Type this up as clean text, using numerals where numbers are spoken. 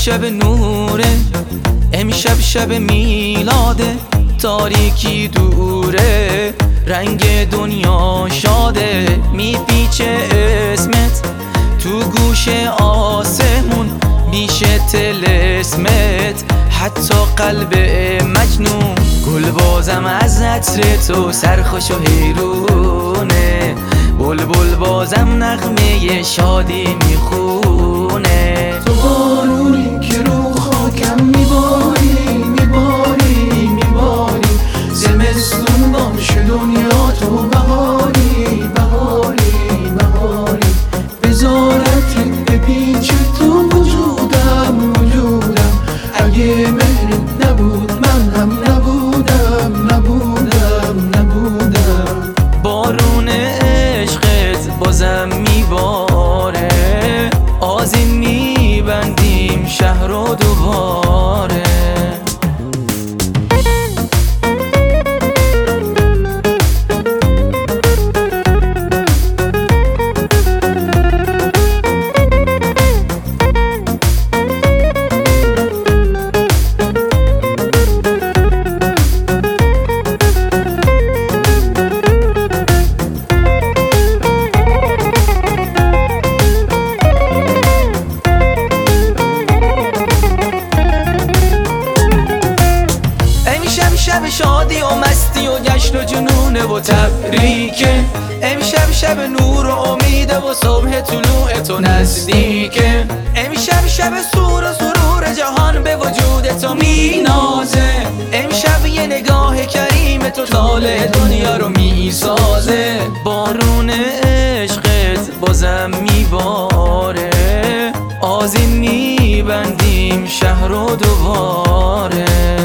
شب نوره، امشب شب میلاده، تاریکی دوره، رنگ دنیا شاده، میپیچه اسمت تو گوش آسمون، میشه طلسمت حتی قلب مجنون. گل بازم از عطر تو سرخوش و حیرونه، بلبل بازم نغمه شادی میخونه. تو بارونی که رو خاکم میباری میباری میباری، زمستون باشه دنیا تو بهاری بهاری بهاری، بذارتت بپیچه تو وجودم وجودم، اگه مهرت نبود من هم نبودم نبودم نبودم. بارون عشقت بازم میباره، آذین میبندیم شهر رو دوباره. شب شادی و مستی و جشن و جنونه و تبریکه، امشب شب نور و امیده و صبح طلوع تو نزدیکه، امشب شب سور و سرور جهان به وجود تو مینازه، امشب یه نگاه کریم تو طالع دنیا رو میسازه. بارون عشقت بازم میباره، آذین میبندیم شهر رو دوباره.